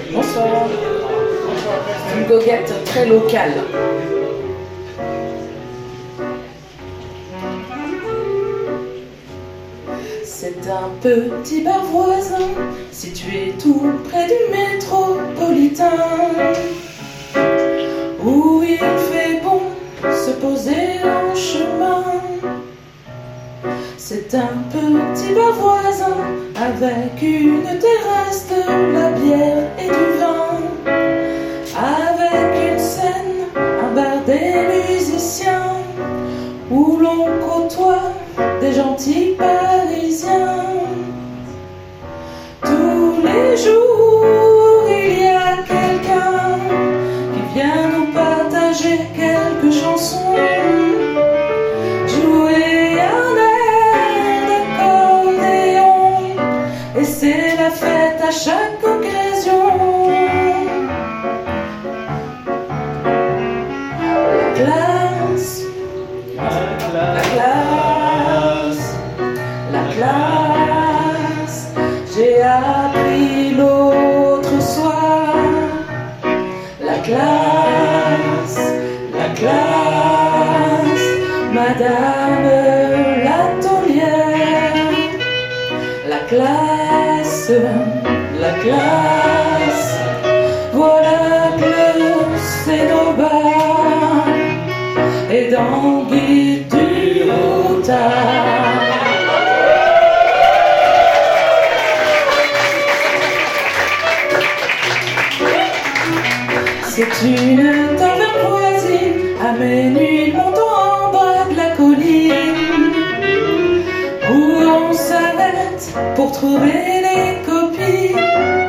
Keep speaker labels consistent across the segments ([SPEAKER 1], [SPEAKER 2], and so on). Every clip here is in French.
[SPEAKER 1] Bonsoir. Une goguette très locale. C'est un petit bar voisin situé tout près du métropolitain, où il fait bon se poser en chemin. C'est un petit bar voisin avec une terrasse, de la bière et du vin, avec une scène, un bar des musiciens, où l'on côtoie des gentils Parisiens. Tous les jours il y a quelqu'un qui vient nous partager quelques chansons, jouer un air d'accordéon, et c'est la fête à chaque occasion. La classe, la classe, la classe, j'ai appris l'autre soir. La classe, madame l'atelière. La classe, voilà que c'est nos bars et d'anguilles du routard. C'est une taverne voisine à minuit montant en bas de la colline, où on s'arrête pour trouver les copines.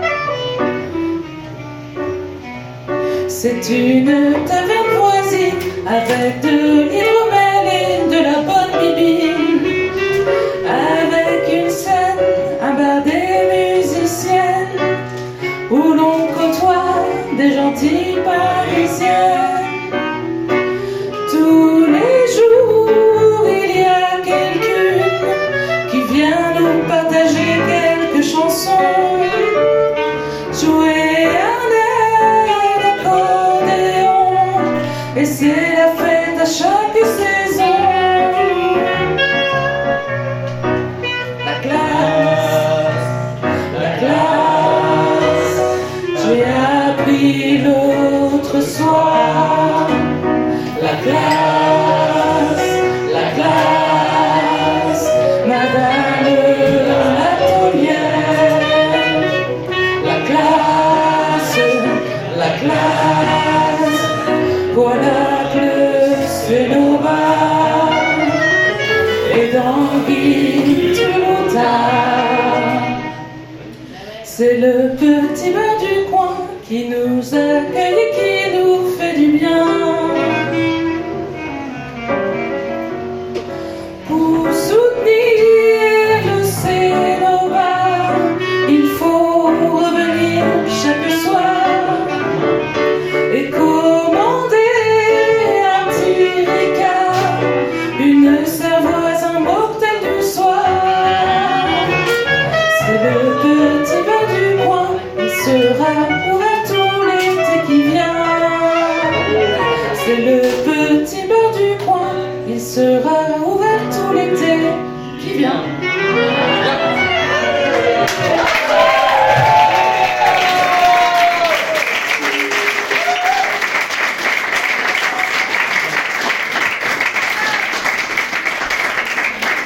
[SPEAKER 1] C'est une taverne voisine avec de l'hydromel et de la bonne bibine, avec une scène, un bar des musiciennes, où l'on côtoie des gentils Parisiens. Tous les jours il y a quelqu'un qui vient nous partager quelques chansons, jouer un air d'accordéon, et c'est la fête à chaque saison. La classe, j'ai appris l'autre soir. La classe, madame l'atelière. La classe, voilà que c'est nos bars et d'anguilles du routard. C'est le petit bar du coin qui nous accueille et qui nous fait du bien. Pour soutenir le Cénobar, il faut revenir chaque soir et commander un petit ricard, une cervoise, un mocktail du soir. C'est le petit bar du coin, il sera ouvert tout l'été qui vient. C'est le petit bar du coin, il sera